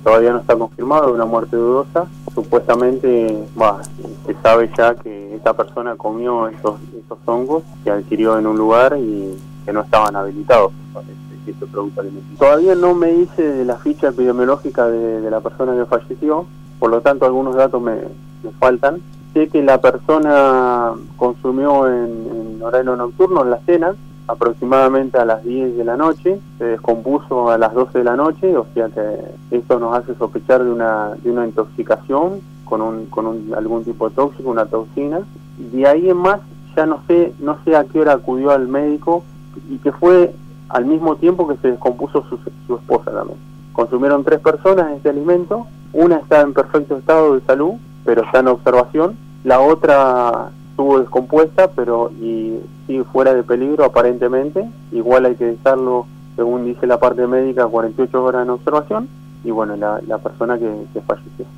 todavía no está confirmado, una muerte dudosa. Supuestamente, se sabe ya que esta persona comió esos hongos que adquirió en un lugar y que no estaban habilitados para este producto alimenticio. Todavía no me hice de la ficha epidemiológica de la persona que falleció, por lo tanto algunos datos me faltan. Sé que la persona consumió en horario nocturno, en la cena, aproximadamente a las 10 de la noche, se descompuso a las 12 de la noche, o sea que esto nos hace sospechar de una intoxicación con algún tipo de tóxico, una toxina, y de ahí en más ya no sé a qué hora acudió al médico, y que fue al mismo tiempo que se descompuso su esposa también. Consumieron 3 personas este alimento, una está en perfecto estado de salud, pero está en observación, la otra estuvo descompuesta, y sigue fuera de peligro aparentemente. Igual hay que dejarlo, según dice la parte médica, 48 horas en observación, y bueno, la persona que falleció.